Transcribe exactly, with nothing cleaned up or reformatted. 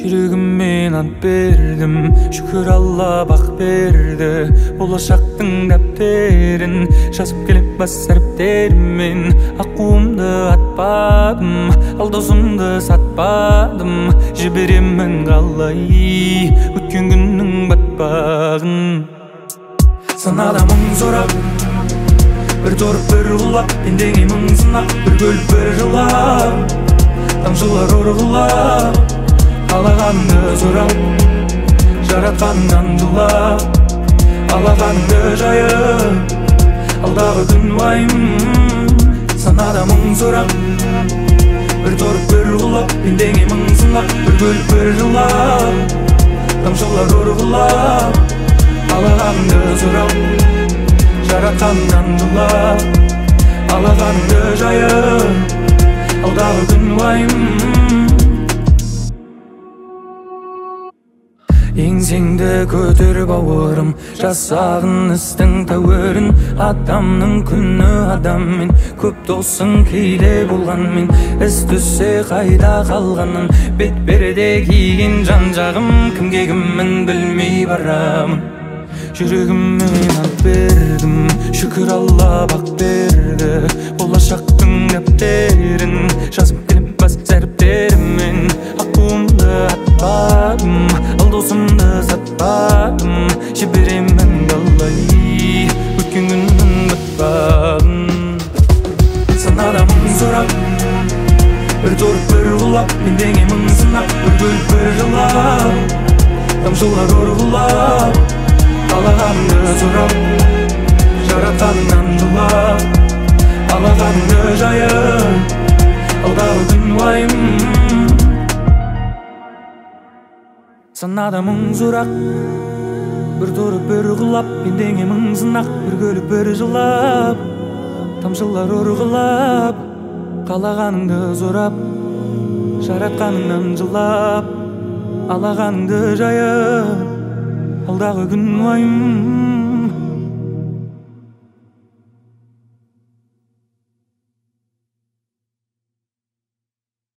Жүрегіммен ант бердім, шүкір Алла бақ берді. Болашақтың дәптерін жазып келіп бас әріптермен. Аққуымды атпадым, ал досымды сатпадым. Жіберемін қалай өткен күннің батпағын. Санада мың сұрап, бір торып бір құлап, пендеңе мың сынақ, бір көліп бір жылап, тамшылар ұрғылап, қалағанды сұрап, жаратқаныңнан жылап, алақаныңды жайып, алдағы күн уайым. Санада мың сұрап, бір торып бір құлап, пендеңе мың сынақ, бір көліп бір жылап, тамшылар ұрғылап, қалағанды сұрап, жаратқаныңнан жылап, алақаныңды жайып, алдағы күн уайым. Еңсеңді көтер бауырым, жасағын істің тәуірін. Адамның күні адаммен, көп досың кейде болғанмен. Іс түссе қайда қалғанын, бет берде киген жан жағым. Кімге кіммін білмей барамын. Жүрегіммен ант бердім, шүкір Алла бақ берді. Болашақтың дәптерін жазып келіп бас әріптермен. Аққуымды атпадым, ал досымды сатпадым. Жіберемін қалай өткен күннің батпағын. Санада мың сұрап, бір торып бір құлап, пендеңе мың сынақ, бір көліп бір жылап, тамшылар ұрғылап, қалағанды сұрап, жаратқаныңнан жылап, алақаныңды жайып, алдағы күн уайым. Санада мың сұрақ, бір торып бір құлап, пендеңе мың сынақ, бір көліп бір жылап, тамшылар ұрғылап, қалағаныңды сұрап, жаратқаныңнан жылап, алақаныңды жайып, алдағы күн уайым.